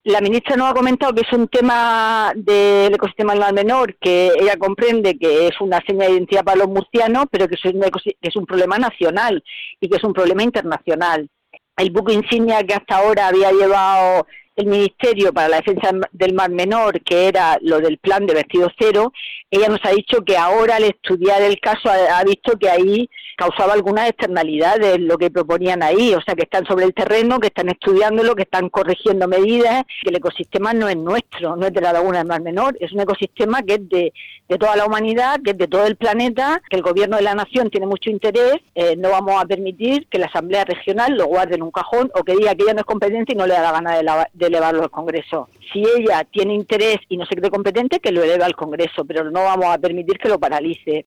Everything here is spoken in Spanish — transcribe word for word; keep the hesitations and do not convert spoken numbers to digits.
La ministra nos ha comentado que es un tema del ecosistema del Mar Menor, que ella comprende que es una seña de identidad para los murcianos, pero que es un, que es un problema nacional y que es un problema internacional. El buque insignia que hasta ahora había llevado el Ministerio para la Defensa del Mar Menor, que era lo del plan de vertido cero, ella nos ha dicho que ahora al estudiar el caso ha, ha visto que ahí causaba algunas externalidades lo que proponían ahí, o sea que están sobre el terreno, que están estudiándolo, que están corrigiendo medidas, que el ecosistema no es nuestro, no es de la laguna del Mar Menor, es un ecosistema que es de, de toda la humanidad, que es de todo el planeta, que el gobierno de la nación tiene mucho interés, eh, no vamos a permitir que la Asamblea Regional lo guarde en un cajón o que diga que ella no es competente y no le da la gana de, la, de elevarlo al Congreso. Si ella tiene interés y no se cree competente, que lo eleve al Congreso, pero no vamos a permitir que lo paralice.